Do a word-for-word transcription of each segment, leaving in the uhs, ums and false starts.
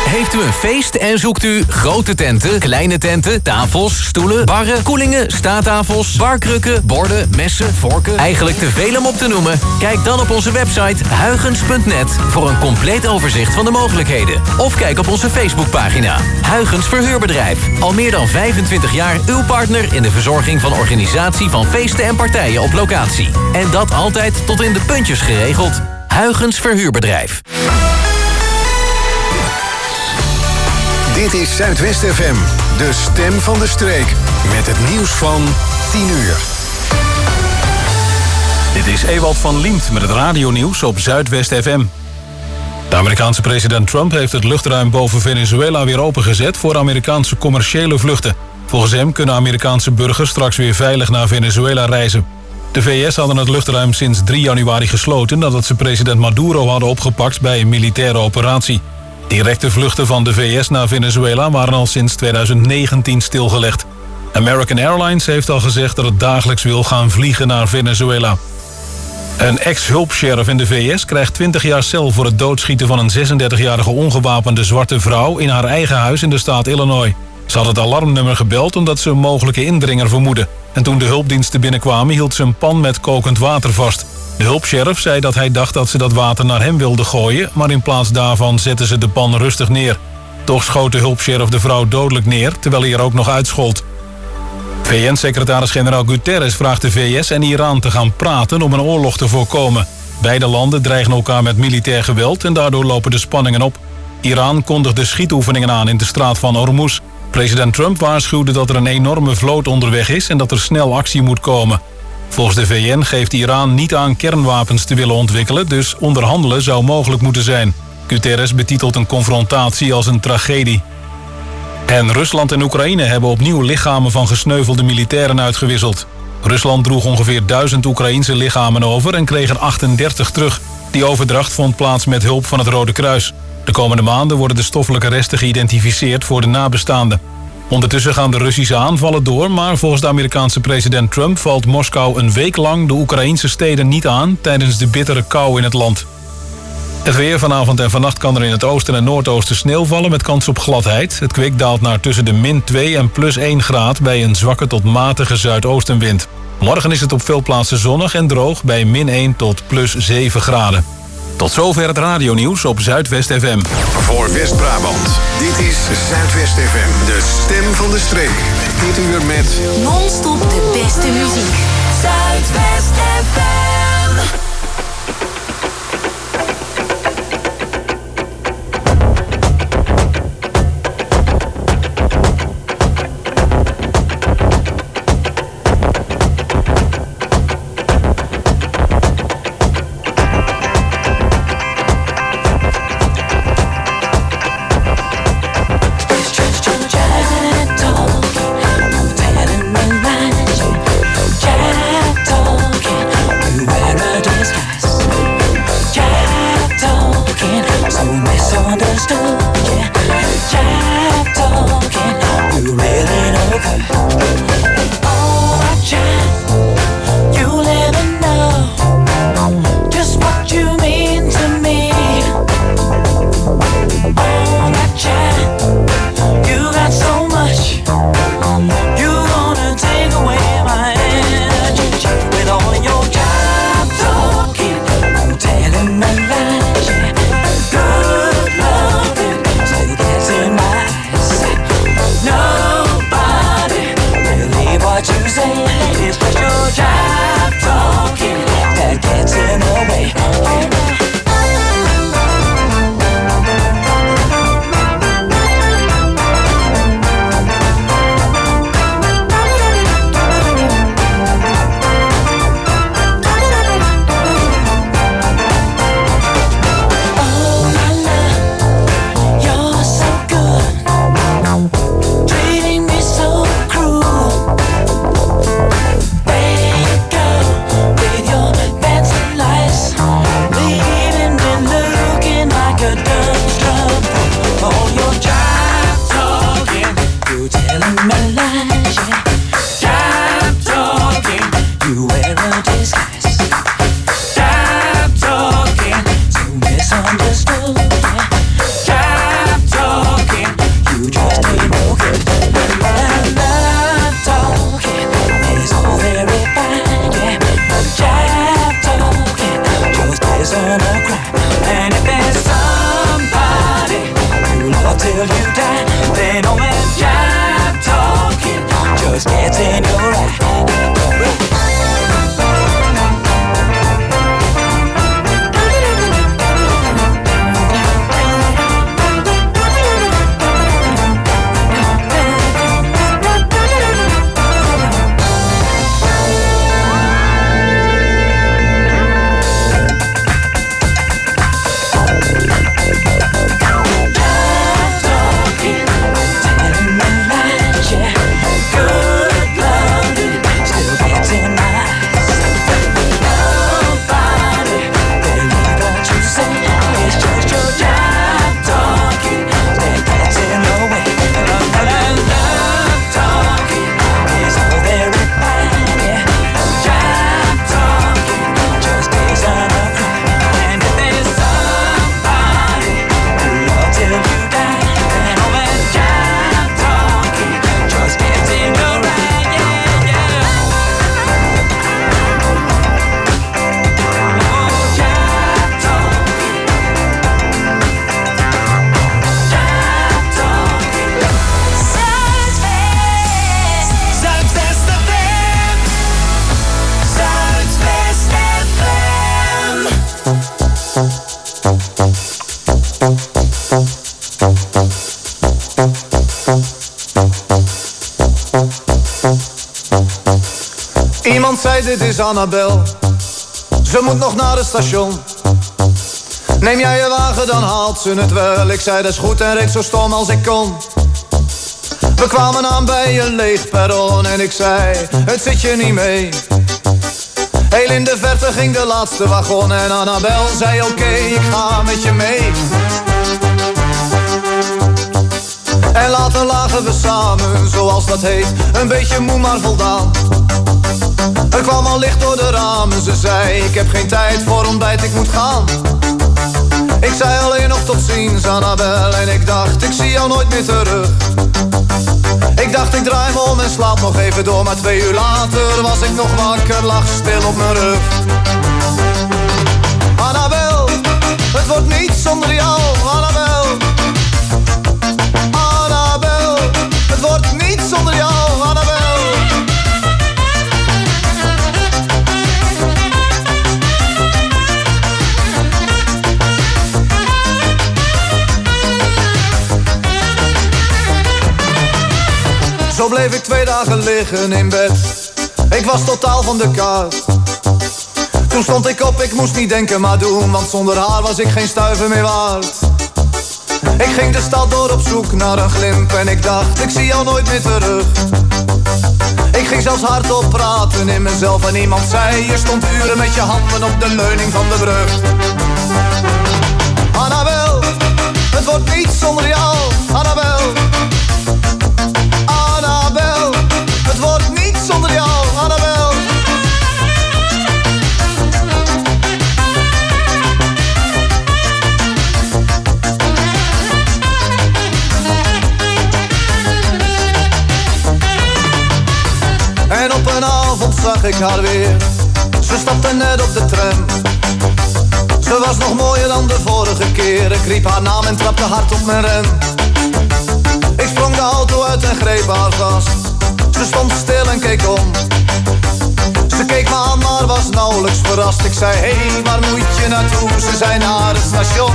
Heeft u een feest en zoekt u grote tenten, kleine tenten, tafels, stoelen, barren, koelingen, staattafels, barkrukken, borden, messen, vorken, eigenlijk te veel om op te noemen? Kijk dan op onze website huygens punt net voor een compleet overzicht van de mogelijkheden. Of kijk op onze Facebookpagina. Huygens Verhuurbedrijf. Al meer dan vijfentwintig jaar uw partner in de verzorging van organisatie van feesten en partijen op locatie. En dat altijd tot in de puntjes geregeld. Huygens Verhuurbedrijf. Dit is Zuidwest F M, de stem van de streek. Met het nieuws van tien uur. Dit is Ewald van Liemt met het radionieuws op Zuidwest F M. De Amerikaanse president Trump heeft het luchtruim boven Venezuela weer opengezet voor Amerikaanse commerciële vluchten. Volgens hem kunnen Amerikaanse burgers straks weer veilig naar Venezuela reizen. De V S hadden het luchtruim sinds drie januari gesloten nadat ze president Maduro hadden opgepakt bij een militaire operatie. Directe vluchten van de V S naar Venezuela waren al sinds tweeduizend negentien stilgelegd. American Airlines heeft al gezegd dat het dagelijks wil gaan vliegen naar Venezuela. Een ex-hulpsheriff in de V S krijgt twintig jaar cel voor het doodschieten van een zesendertigjarige ongewapende zwarte vrouw in haar eigen huis in de staat Illinois. Ze had het alarmnummer gebeld omdat ze een mogelijke indringer vermoedde. En toen de hulpdiensten binnenkwamen hield ze een pan met kokend water vast. De hulpsheriff zei dat hij dacht dat ze dat water naar hem wilde gooien, maar in plaats daarvan zette ze de pan rustig neer. Toch schoot de hulpsheriff de vrouw dodelijk neer, terwijl hij er ook nog uitschold. V N-secretaris-generaal Guterres vraagt de V S en Iran te gaan praten om een oorlog te voorkomen. Beide landen dreigen elkaar met militair geweld en daardoor lopen de spanningen op. Iran kondigde schietoefeningen aan in de straat van Hormuz. President Trump waarschuwde dat er een enorme vloot onderweg is en dat er snel actie moet komen. Volgens de V N geeft Iran niet aan kernwapens te willen ontwikkelen, dus onderhandelen zou mogelijk moeten zijn. Guterres betitelt een confrontatie als een tragedie. En Rusland en Oekraïne hebben opnieuw lichamen van gesneuvelde militairen uitgewisseld. Rusland droeg ongeveer duizend Oekraïense lichamen over en kreeg er achtendertig terug. Die overdracht vond plaats met hulp van het Rode Kruis. De komende maanden worden de stoffelijke resten geïdentificeerd voor de nabestaanden. Ondertussen gaan de Russische aanvallen door, maar volgens de Amerikaanse president Trump valt Moskou een week lang de Oekraïnse steden niet aan tijdens de bittere kou in het land. Het weer vanavond en vannacht kan er in het oosten en noordoosten sneeuw vallen met kans op gladheid. Het kwik daalt naar tussen de min twee en plus één graad bij een zwakke tot matige zuidoostenwind. Morgen is het op veel plaatsen zonnig en droog bij min één tot plus zeven graden. Tot zover het radionieuws op Zuidwest F M. Voor West-Brabant, dit is Zuidwest F M, de stem van de streek. Dit uur met non-stop de beste muziek. Zuidwest F M. Talking, zei, dit is Annabel. Ze moet nog naar het station. Neem jij je wagen, dan haalt ze het wel. Ik zei, dat is goed en reed zo stom als ik kon. We kwamen aan bij een leeg perron en ik zei, het zit je niet mee. Heel in de verte ging de laatste wagon en Annabel zei, oké, okay, ik ga met je mee. En later lagen we samen, zoals dat heet, een beetje moe maar voldaan. Er kwam al licht door de ramen, ze zei, ik heb geen tijd voor ontbijt, ik moet gaan. Ik zei alleen nog tot ziens, Annabel, en ik dacht, ik zie jou nooit meer terug. Ik dacht, ik draai me om en slaap nog even door, maar twee uur later was ik nog wakker, lag stil op mijn rug. Annabel, het wordt niet zonder jou, Annabel. Annabel, het wordt niet zonder jou, Annabel. Zo bleef ik twee dagen liggen in bed. Ik was totaal van de kaart. Toen stond ik op, ik moest niet denken maar doen, want zonder haar was ik geen stuiver meer waard. Ik ging de stad door op zoek naar een glimp en ik dacht, ik zie jou nooit meer terug. Ik ging zelfs hardop praten in mezelf en iemand zei, je stond uren met je handen op de leuning van de brug. Annabel, het wordt niet zonder jou, Annabel. Annabel, het wordt niet zonder jou, Annabel. En op een avond zag ik haar weer. Ze stapte net op de tram. Ze was nog mooier dan de vorige keer. Ik riep haar naam en trapte hard op mijn rem. Ik sprong de auto uit en greep haar vast. Ze stond stil en keek om. Ze keek me aan, maar was nauwelijks verrast. Ik zei, hé, hey, waar moet je naartoe? Ze zei, naar het station.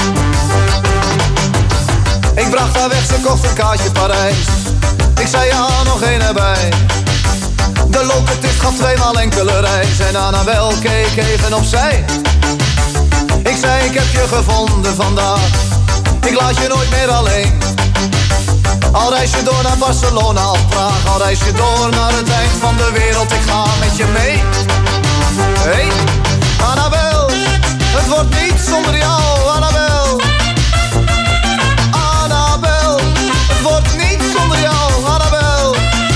Ik bracht haar weg, ze kocht een kaartje Parijs. Ik zei, ja, nog één erbij. De locatist gaf tweemaal enkele reis. En Annabel keek even opzij. Ik zei, ik heb je gevonden vandaag. Ik laat je nooit meer alleen. Al reis je door naar Barcelona of Praag, al reis je door naar het eind van de wereld, ik ga met je mee. Hey, Annabel, het wordt niet zonder jou, Annabel. Annabel, het wordt niet zonder jou, Annabel.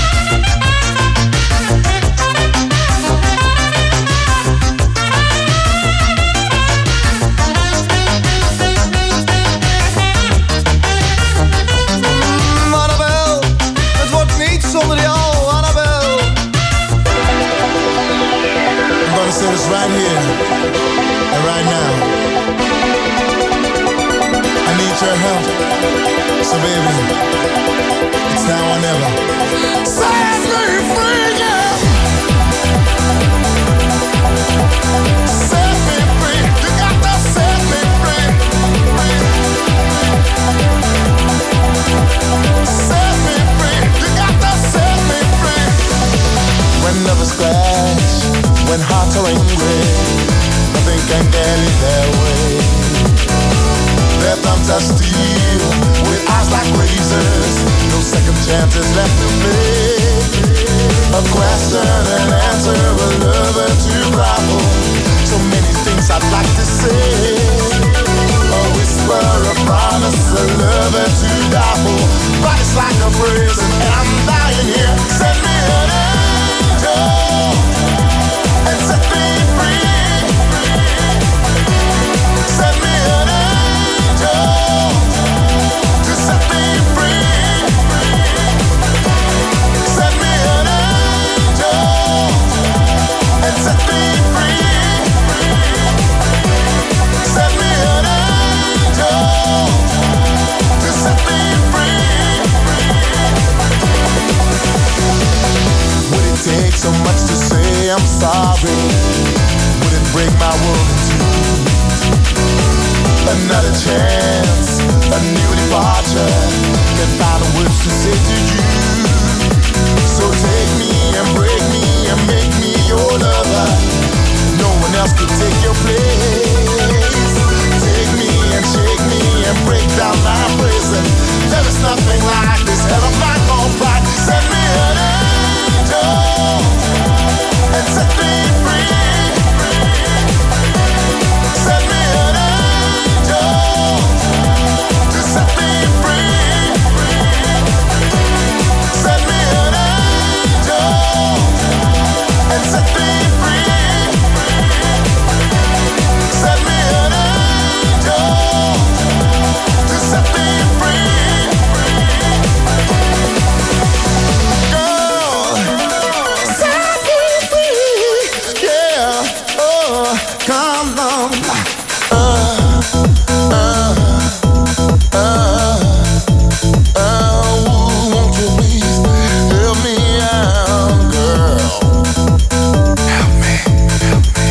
Zonder jou, Annabel. I'm gonna say this right here and right now. I need your help. So baby, it's now or never. Set me free, yeah. Set me free. You got to set me free. Set me free. You got to set me free. When lovers clash, when hearts are angry, nothing can get in their way. Their thumbs are steel, with eyes like razors, no second chances left to make. A question and answer, a lover to grapple. So many things I'd like to say. A whisper, a promise, a lover to die for. But it's like a prison, and I'm dying here. Send me an angel and set me free. Send me an angel to set me free. Send me an angel and set me free. Send me an angel to set me free. Would it take so much to say I'm sorry? Would it break my world in two? Another chance, a new departure. Can find the words to say to you. So take me and break me and make me your lover. No one else can take your place. Take me and shake me and break down my prison. There is nothing like this hell of my own pride. Send me an angel and set me free. Send me an angel to set me free. Send me an angel and set me free. Send me an angel to set me free. Girl, set me free. Yeah, oh, come on. Uh, uh, uh, uh, won't you please help me out, girl? Help me, help me.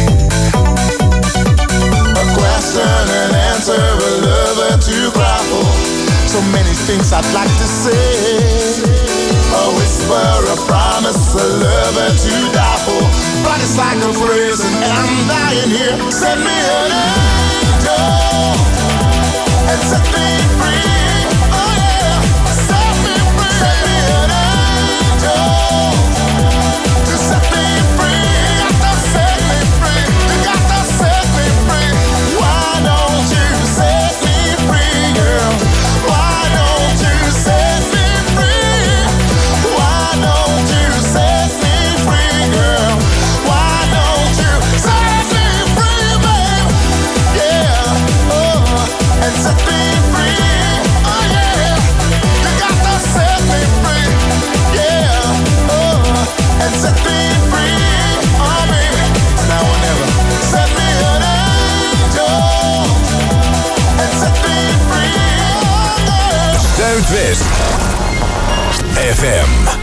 A question and answer, a lover to cry for. So many things I'd like to say. A whisper, a promise, a lover to die for. But it's like a prison and I'm dying here. Send me an angel and set me free. Oh yeah, set me free. Send me an angel to set me free. You got to set me free. You got to set me free. Why don't you set me free, girl? Why don't you set me free? Why don't you set me free, girl? Why don't you set me free, babe? Yeah, oh, and set me free. Oh yeah, you got to set me free. Yeah, oh, and set me free. Oh baby, now or never. Set me an angel and set me free. Oh girl. Zuidwest F M.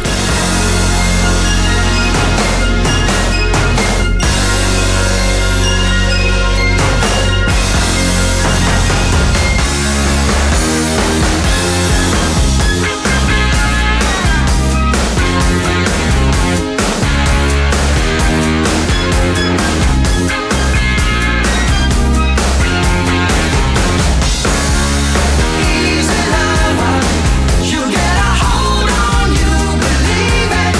You get a hold on, you believe it.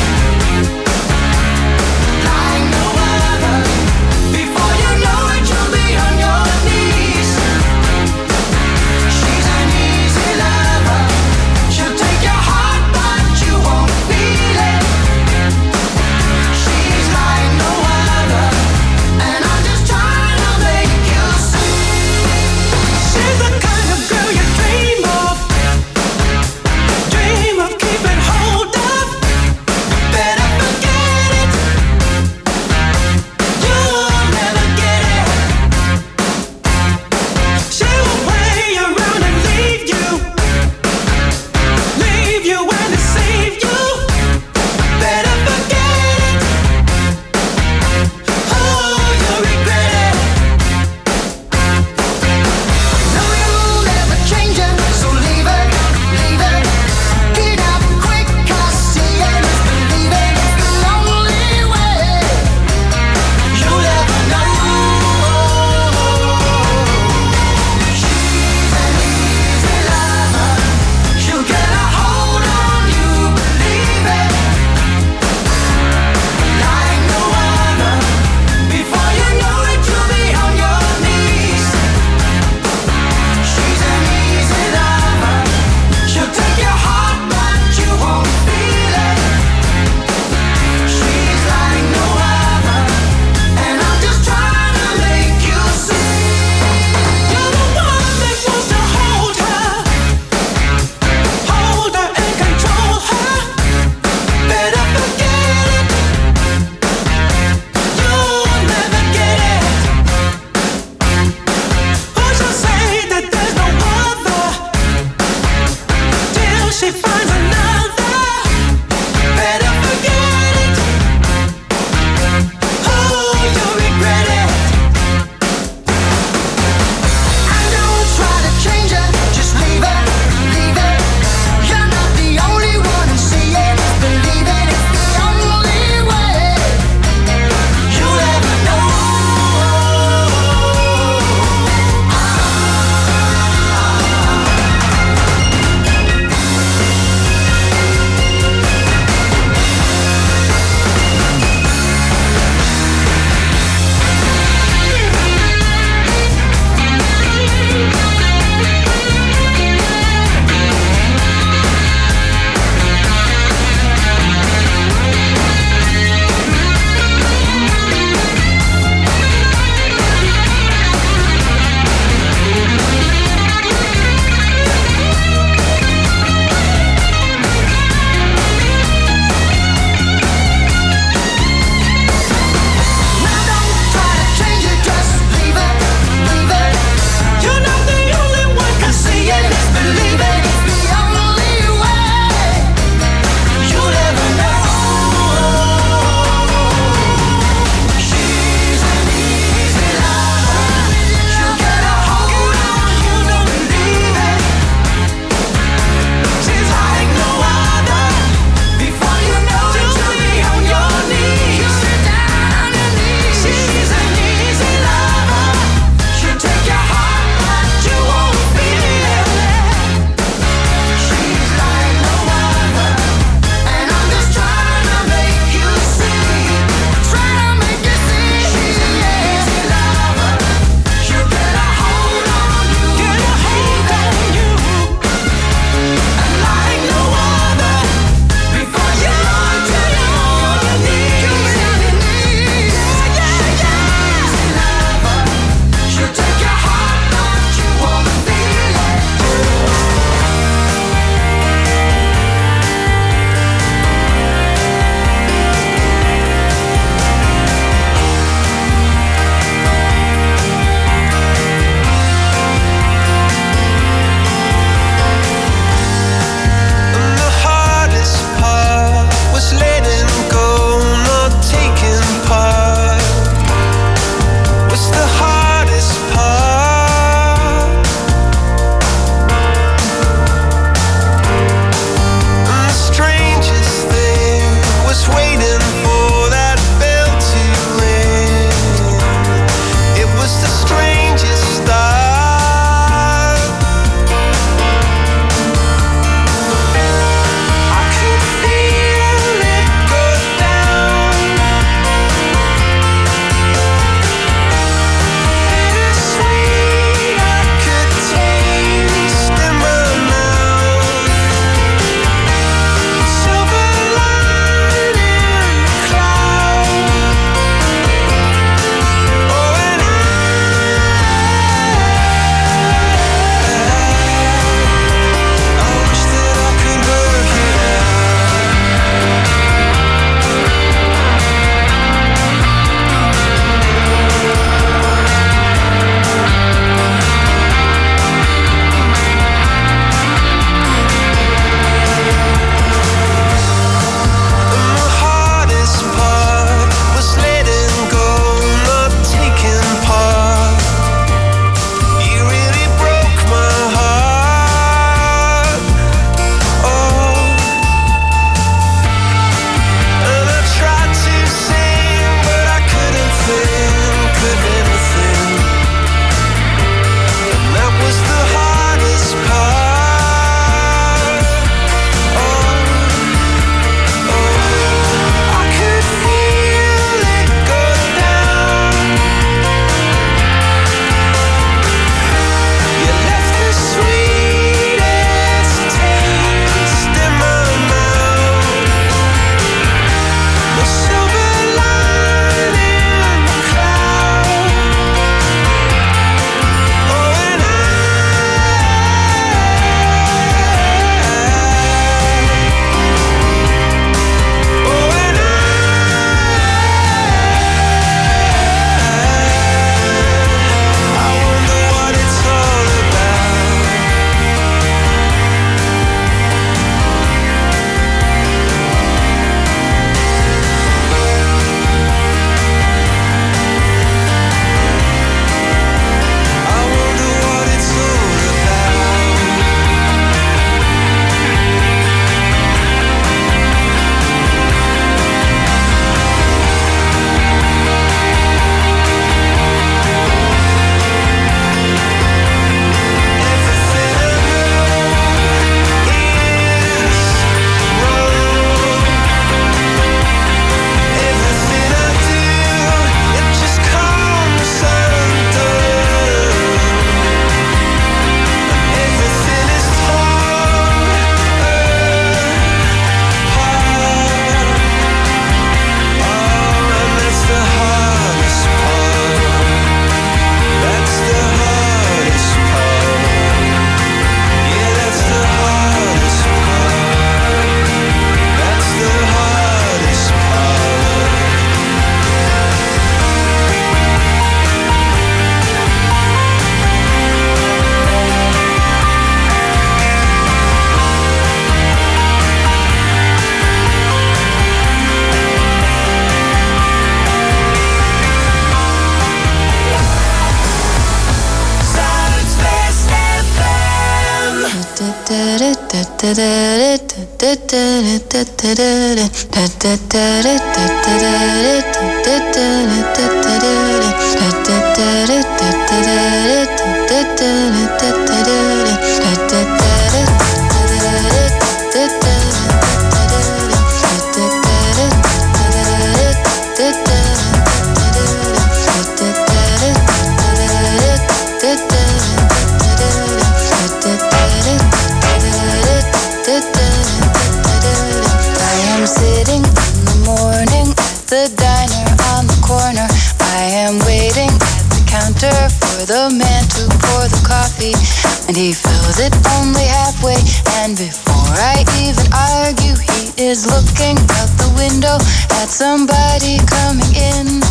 Sitting in the morning at the diner on the corner. I am waiting at the counter for the man to pour the coffee, and he fills it only halfway. And before I even argue, he is looking out the window at somebody coming in.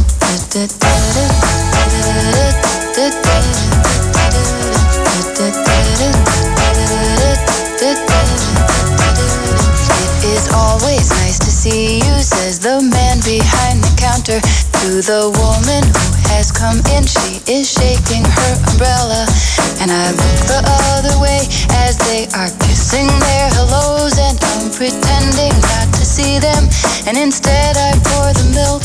It is always nice to see you, says the man behind the counter to the woman who has come in. She is shaking her umbrella, and I look the other way as they are kissing their hellos, and I'm pretending not to see them, and instead I pour the milk.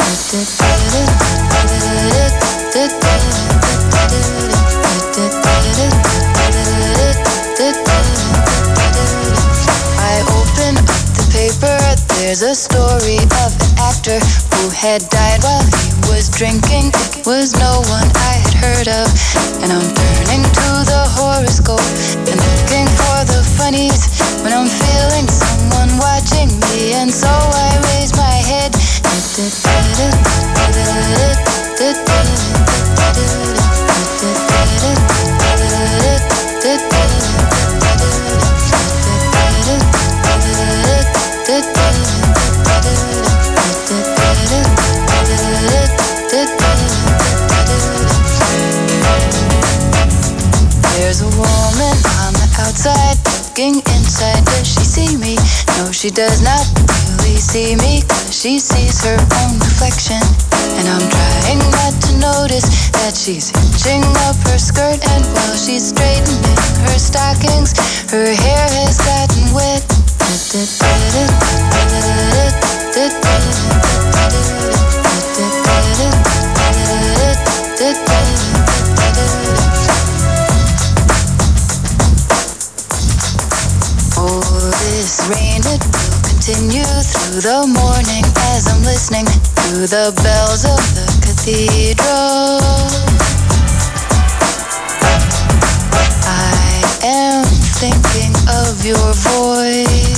I open up the paper. There's a story of an actor who had died while he was drinking. It was no one I had heard of, and I'm turning to the horoscope and looking for the funnies when I'm feeling someone watching me, and so I raise my head. There's a woman on the outside looking inside. Does she see me? No, she does not really see me, 'cause she sees her own reflection. And I'm trying not to notice that she's hitching up her skirt, and while she's straightening her stockings, her hair has gotten wet. Oh, this rain, it will continue through the morning as I'm listening to the bells of the cathedral. I am thinking of your voice.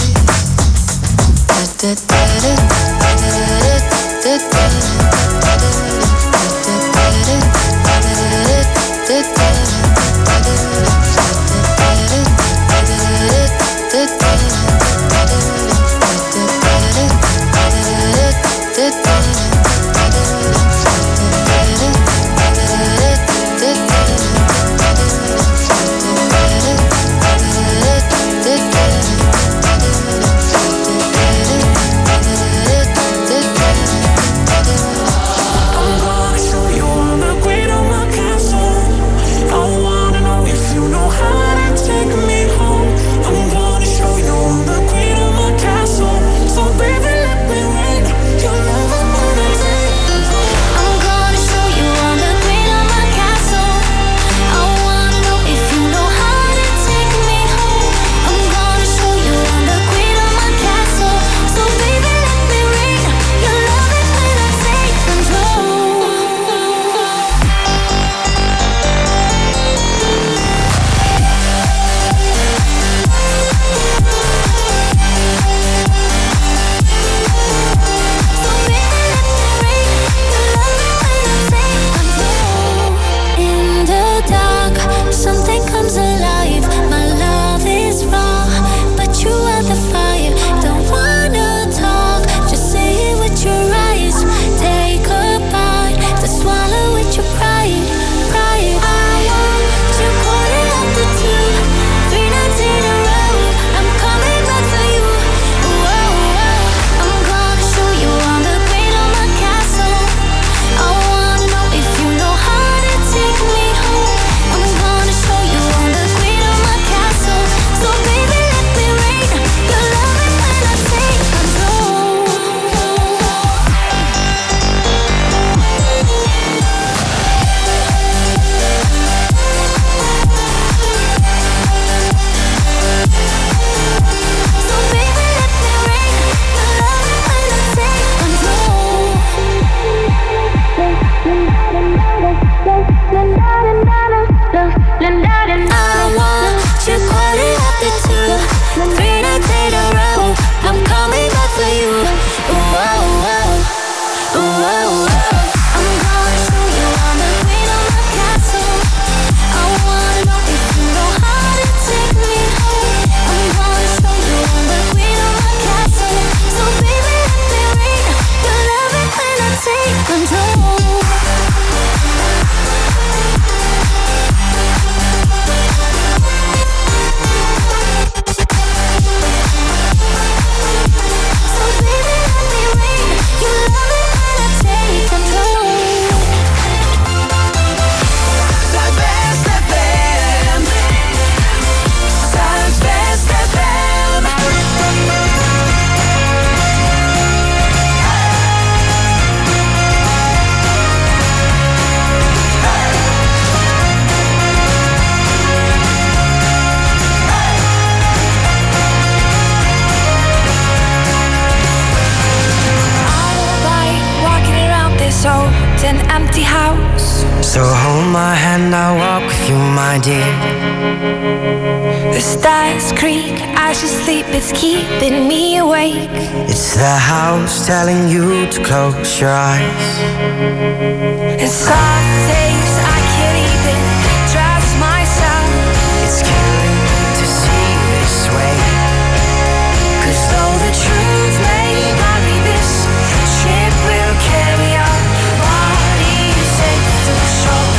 So hold my hand, I'll walk with you, my dear. The stars creak as you sleep, it's keeping me awake. It's the house telling you to close your eyes. And some days I can't even trust myself. It's killing me to see this way. Cause though the truth may vary, this ship will carry our bodies safe to the shore.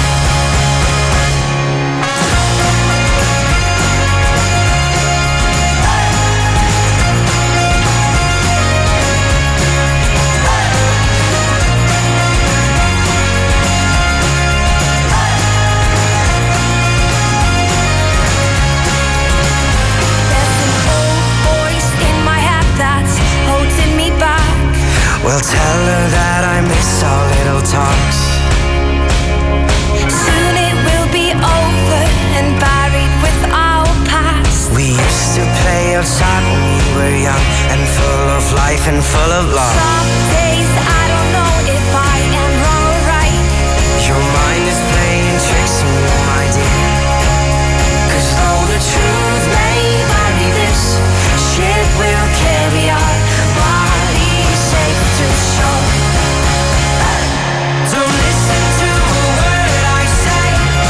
Well, tell her that I miss our little talks. Soon it will be over and buried with our past. We used to play outside when we were young and full of life and full of love. Some days I don't know if I am wrong or right. Your mind is playing tricks on you, my dear. Cause though the truth may vary, this ship will carry our bodies safe to shore. Don't listen to a word I say.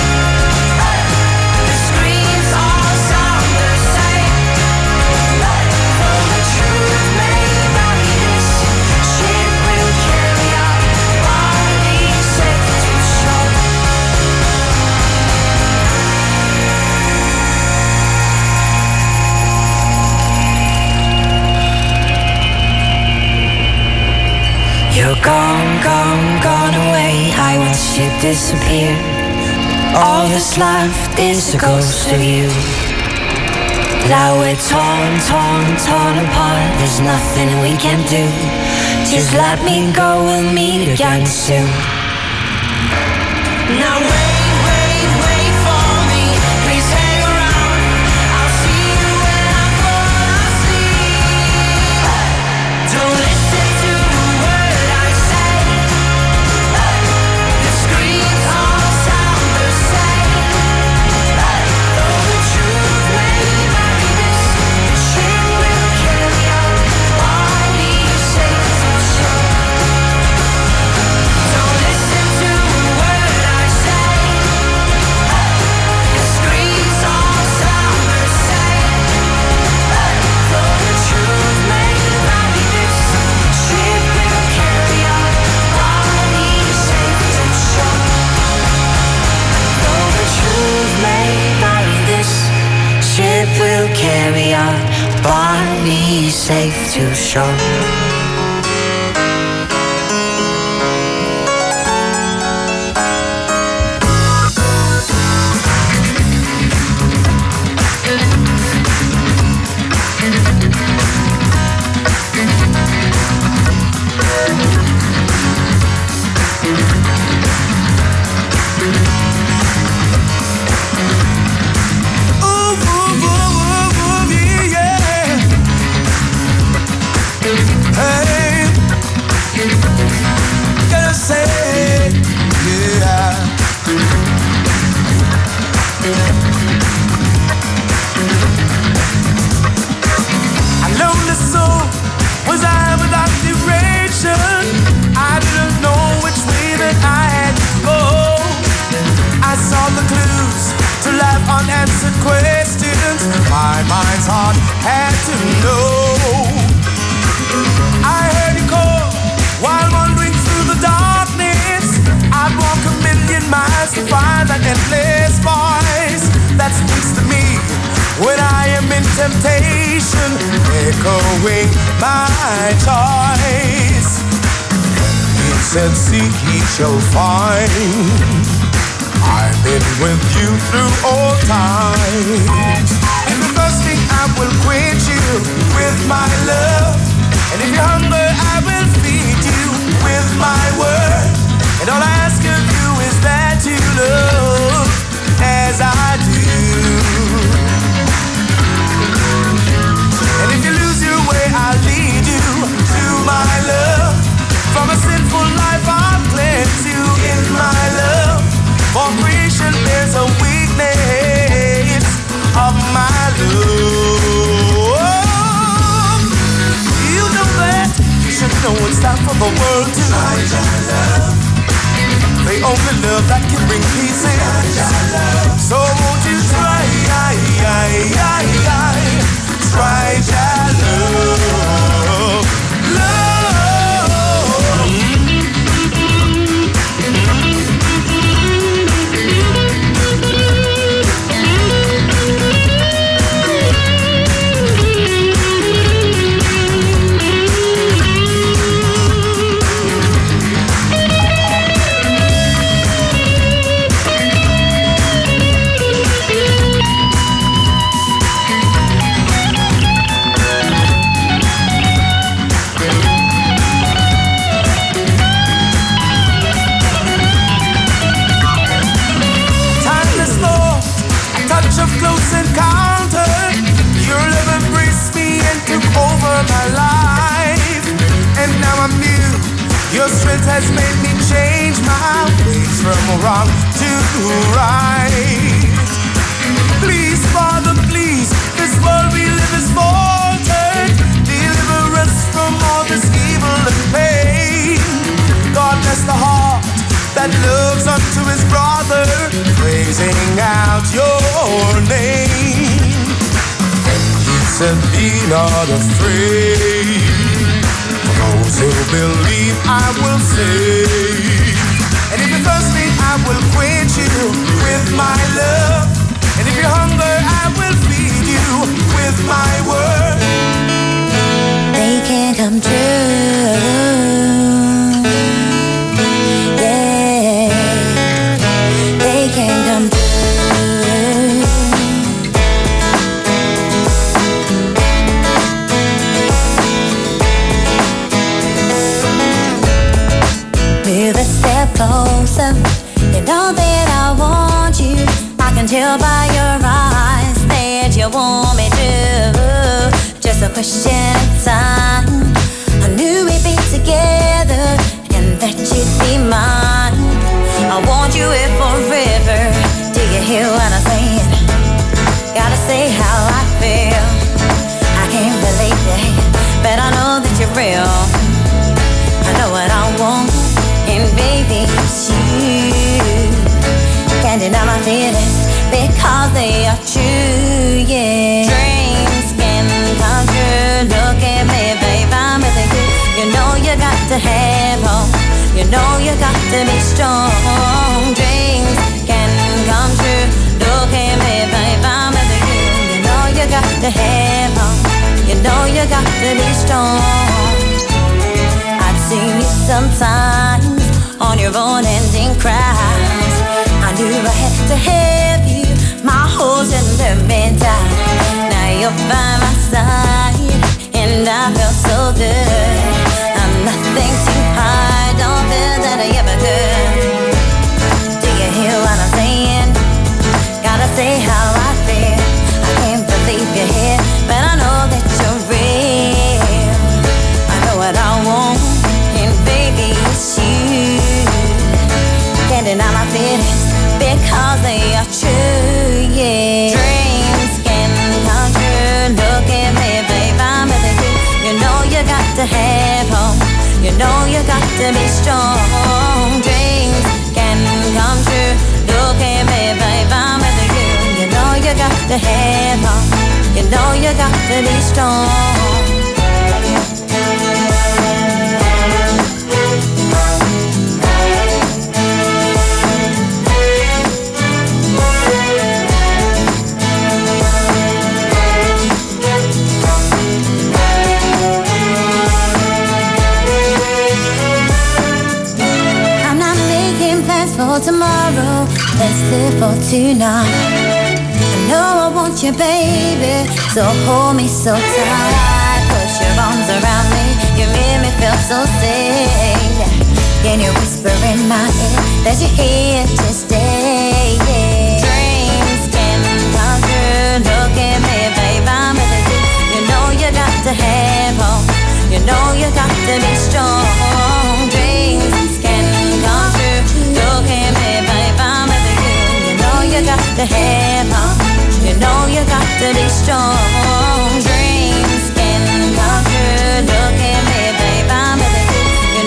The screams all sound the same. Though the truth may vary, this ship will carry our bodies safe to shore. You're gone, gone, gone away. I watched you disappear. All that's left is a ghost of you. Now we're torn, torn, torn apart. There's nothing we can do. Just let me go, we'll meet again soon. Now wait, wait, wait for me. Please hang around. I'll see you when I fall asleep. Don't listen to a word I say. The screams all sound the same. Though the truth may vary, this ship will carry our bodies safe to shore. Don't listen to a word I say. The screams all sound the same. Though the truth may vary, this ship will carry our bodies safe to shore. Though the truth may vary, this ship will carry our bodies safe to shore. Unanswered questions my mind's heart had to know. I heard you call while wandering through the darkness. I'd walk a million miles to find that endless voice that speaks to me when I am in temptation, echoing my choice. He said, seek ye shall find. I've been with you through all times. If you're thirsty, I will quench you with my love. And if you're hungry, I will feed you with my word. And all I ask of you is that you love as I do. And if you lose your way, I'll lead you to my love. From a sinful life, I'll cleanse you in my love. for the world to find your love. The only love that can bring peace in. So won't you try, try your love, love. Close encounter, your love embraced me and took over my life. And now I'm new. Your strength has made me change my ways from wrong to right. Please, Father, please, this world we live is faltered. Deliver us from all this evil and pain. God bless the heart that loves unto his brother, praising out your name. He said, be not afraid, for those who believe I will save. And if you're thirsty, I will quench you with my love. And if you're hungry, I will feed you with my word. They can come true. Closer, you know that I want you. I can tell by your eyes that you want me to. Just a question of time. I knew we'd be together and that you'd be mine. I want you here forever. Do you hear what I'm saying? Gotta say how I feel. I can't believe it, but I know that you're real. I know what I want. And baby, it's you. Can't deny my feelings because they are true, yeah. Dreams can come true. Look at me, babe, I'm with you. You know you got to have hope. You know you got to be strong. Dreams can come true. Look at me, babe, I'm with you. You know you got to have hope. You know you got to be strong. I've seen you sometimes on your own ending cries. I knew I had to have you. My holes in the meantime. Now you're by my side, and I feel so good. I'm nothing to hide. Don't feel that I ever could. Do you hear what I'm saying? Gotta say how I feel. I can't believe you're here, but I know that you're real. I know what I want, and baby, it's you. Can't deny my feelings because they are true, yeah. Dreams can come true. Look at me, babe, I'm with you. You know you got to have hope. You know you got to be strong. Dreams can come true. Look at me, babe, I'm with you. You know you got to have hope. You know you got to be strong. For tomorrow, let's live for tonight. I know I want you, baby, so hold me so tight. Put your arms around me, you make me feel so safe. Can you whisper in my ear that you're here to stay? Yeah. Dreams can come true. Look at me, babe, I'm with you. You know you got to have hope. You know you got to be strong. Dreams can come true. Look at me, babe, I'm with you. You know you got to have hope. You know you got to be strong. Dreams can come true. Look at me, babe, I'm with you. You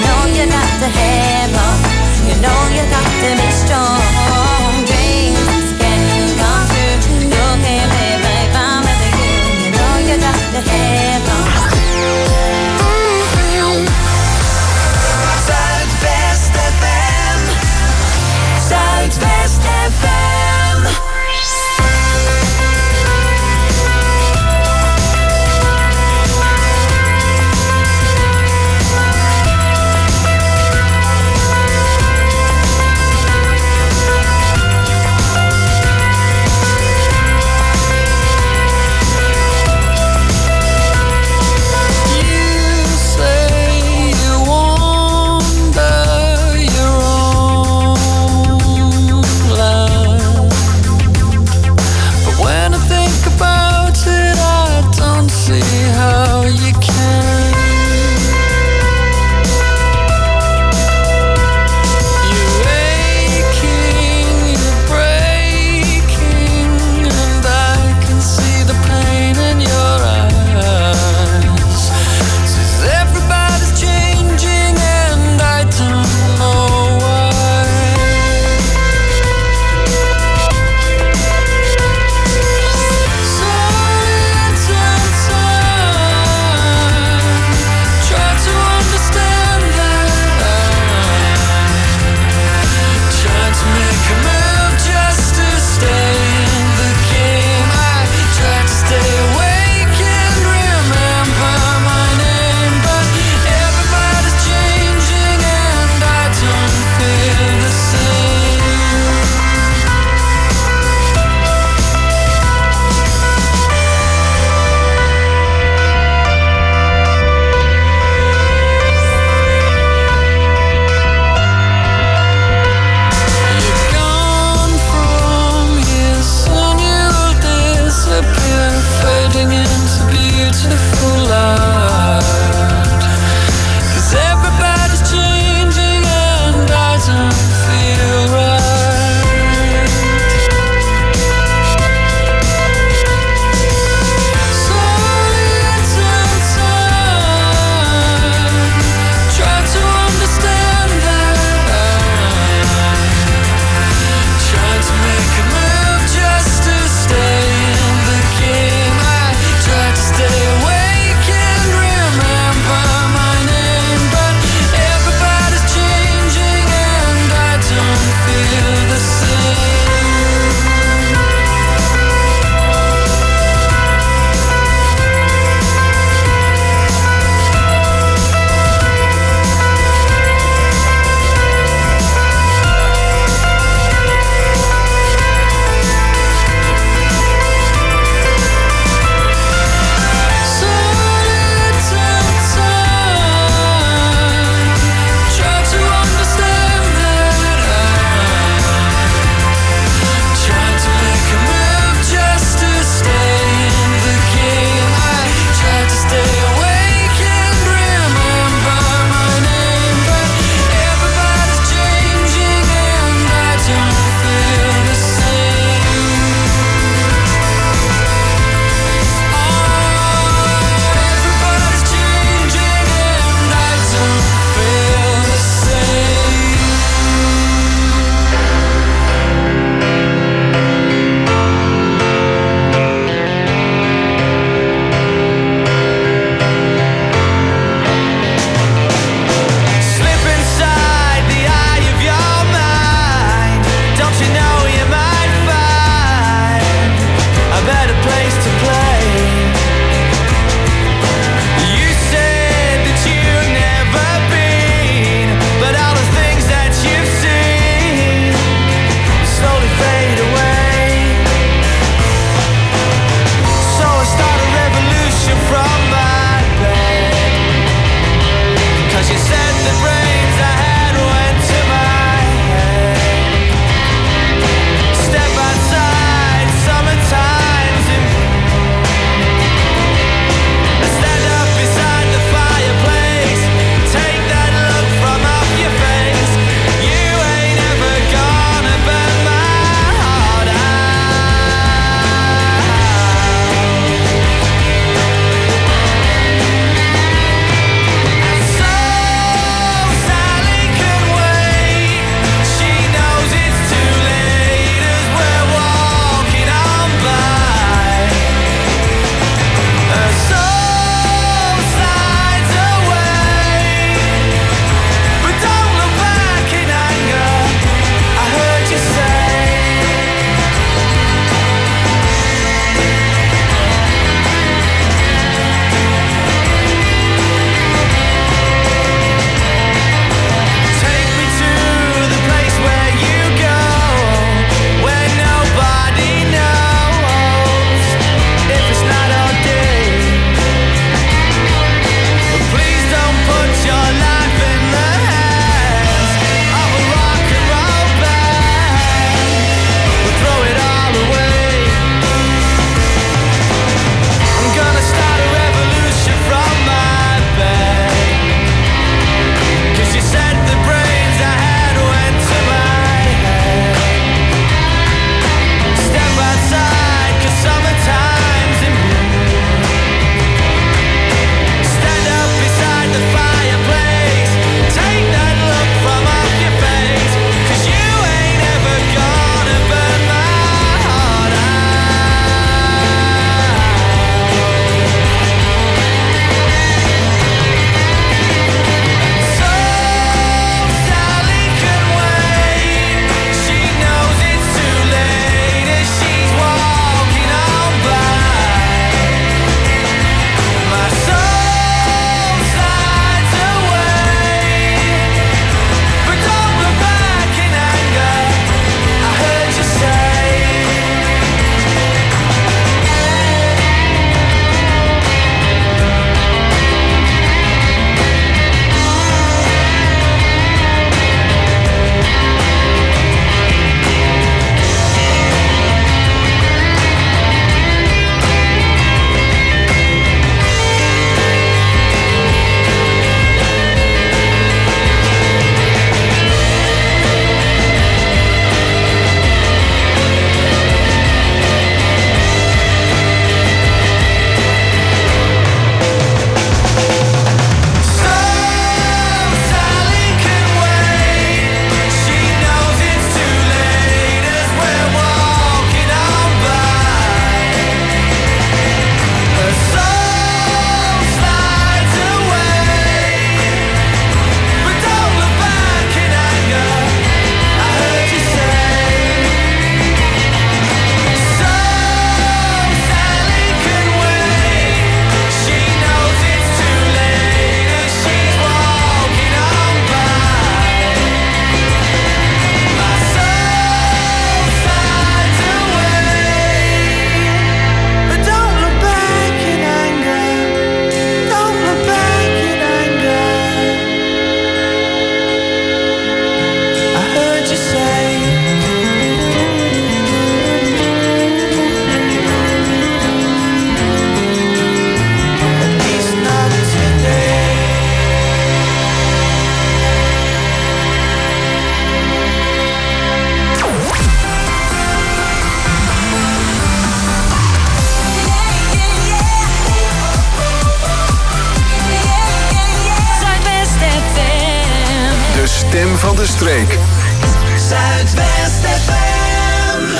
stem van de streek. Zuidwest F M.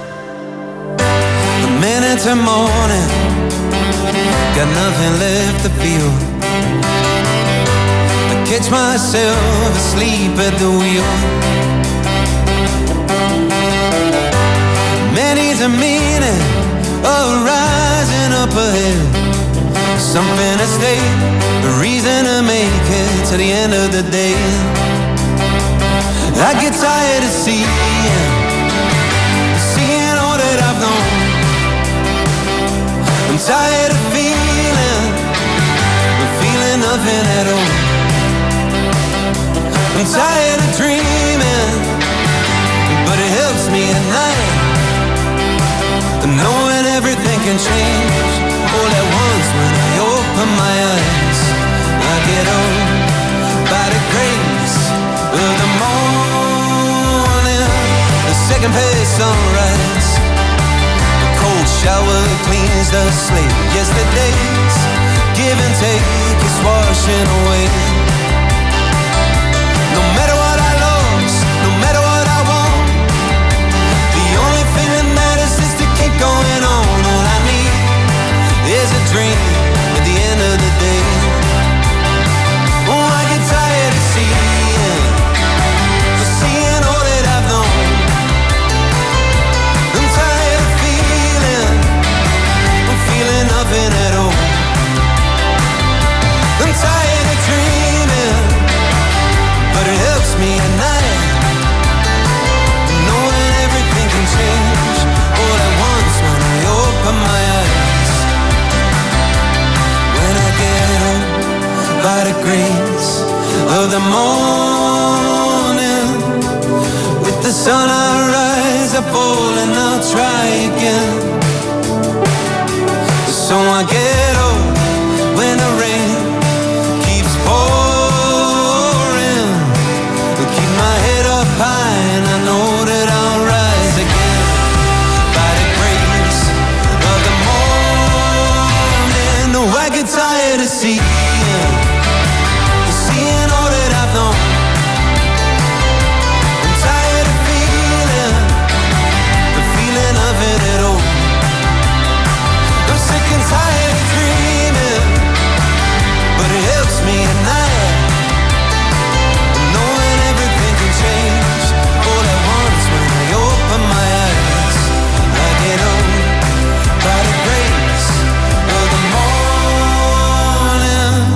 A minute to morning, got nothing left to feel. I catch myself asleep at the wheel. Many's a meaning of rising up ahead. Something to stay, a reason to make it to the end of the day. I get tired of seeing, seeing all that I've known. I'm tired of feeling, feeling nothing at all. I'm tired of dreaming, but it helps me at night, knowing everything can change all at once when I open my eyes. I get old by the grace of the morning, the second page sunrise. A cold shower cleans the slate. Yesterday's give and take is washing away. No matter what I lost, no matter what I want, the only thing that matters is to keep going on. All I need is a dream at the end of the day. Oh, I get tired of seeing, seeing all that I've known. I'm tired of feeling, I'm feeling nothing at all. I'm tired of dreaming, but it helps me at night, knowing everything can change all at once when I open my eyes. When I get home by the grace of the morning, with the sun I rise, I fall and I'll try again. So I get home when the rain keeps pouring. Keep my head up high and I know that I'll rise again by the grace of the morning. No, I get tired of seeing, seeing all that I've known. I'm tired of feeling, the feeling of it at all. I'm sick and tired of dreaming, but it helps me at night, knowing everything can change all at once when I open my eyes. I get home by the grace of the morning.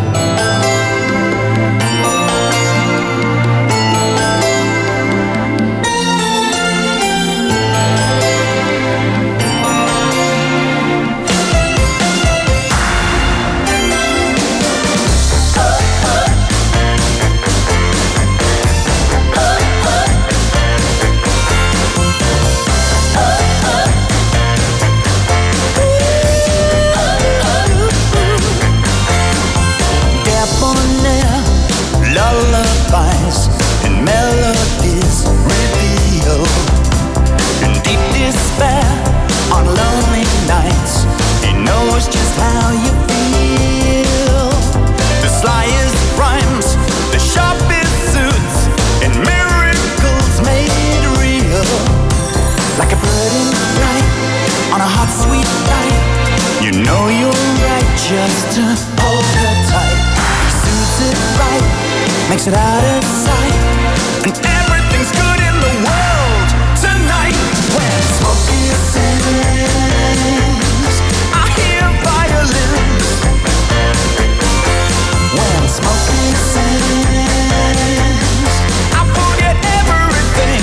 Debonair lullabies and melodies reveal in deep despair on lonely nights. He knows just how you feel. The slyest rhymes, the sharpest suits, and miracles made real. Like a burden bright on a hot sweet night, you know you're right just to hold her tight. Suits it right, makes it out of sight, and everything's good in the world tonight. When smoky sings, I hear violins. When smoky sings, I forget everything.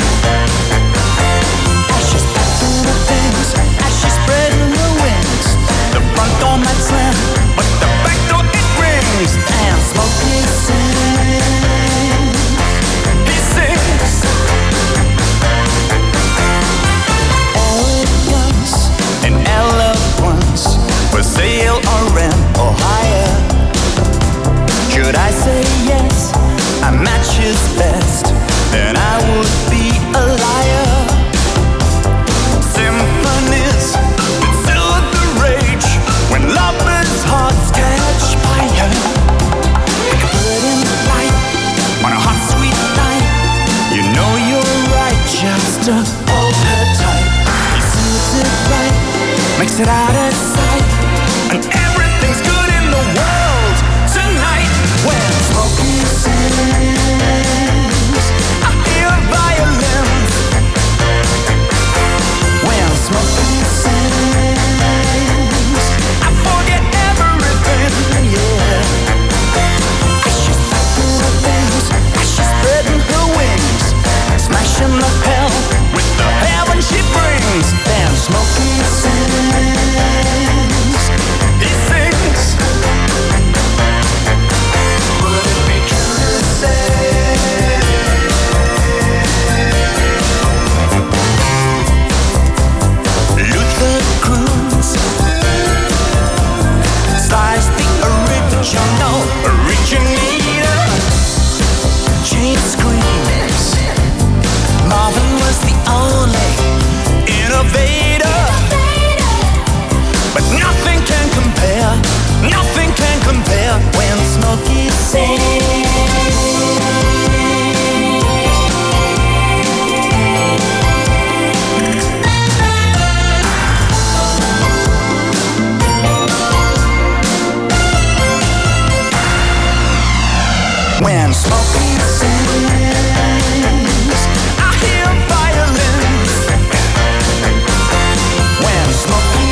Ashes packing the things, ashes spreading the wings. The front door might slam, but the back door it rings. And smoky sings, he sings. Elegance and eloquence for sale When Smokey sings, I hear violins. When Smokey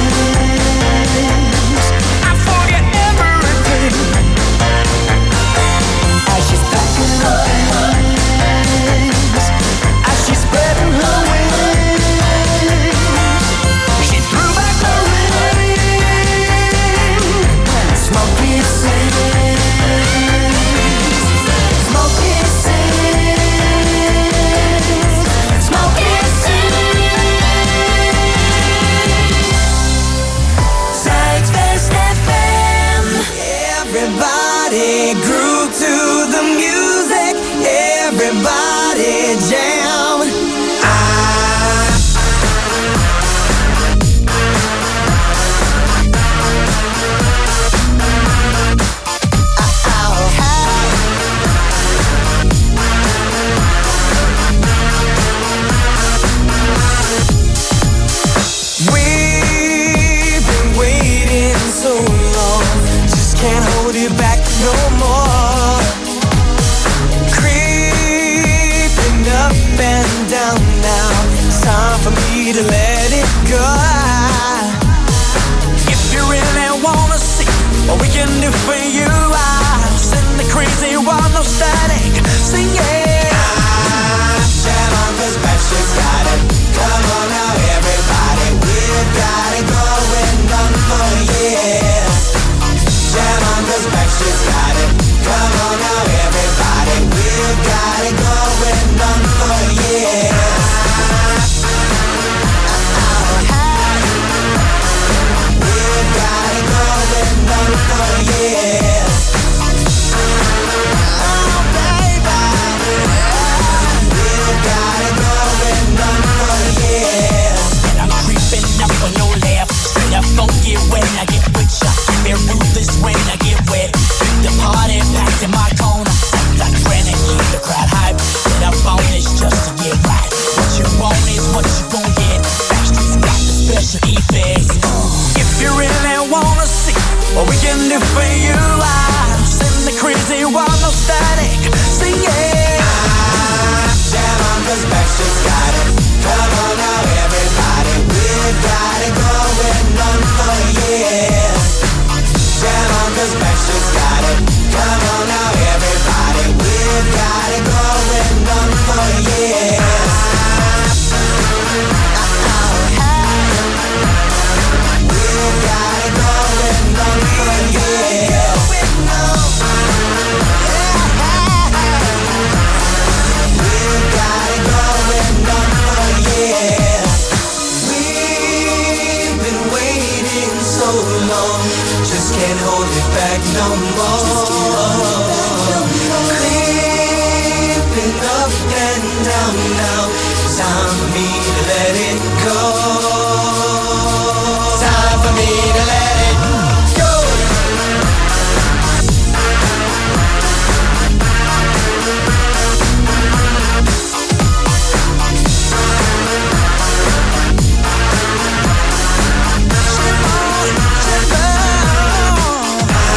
sings, I forget everything. As she's packing her bags, as she's spreading her wings, she threw back the ring. When Smokey sings, Smokey sings, Smokey sings. Zuidwest F M. Everybody grew to the music. Everybody jam. I We've been waiting so long, just can't hold it back no more. Creeping up and down now, it's time for me to let it go. If you really wanna see what we can do for you, I'll send the crazy one, no static, sing it. Jam on, 'cause Bachelor's got it. Come on now, everybody, we've got it going on for years. Jam on, 'cause Bachelor's got it. Come on now, everybody, we've got it going on for years. We've got it going on for years. Oh, baby, we've got it going on for years. And I'm creeping up on your left, straight up funky when I get with ya. They're ruthless when I get wet. The party packed in my corner, like granite, keep the crowd hype. Get up on this just to get right. What you want is what you gon' get. Backstreet's got the special effects. If you really wanna see what we can do for you, I'll send the crazy one, no static, sing it. Jam on, 'cause Backstreet's got it. Come on now, everybody, we've got it going on for years. Jam on, 'cause Backstreet's got it. Come on now, everybody, we've got it going on for years. We've got it going on for years. We've got it going on for years. We've been waiting so long, just can't hold it back no more. Creeping up and down now, time for me to let it go.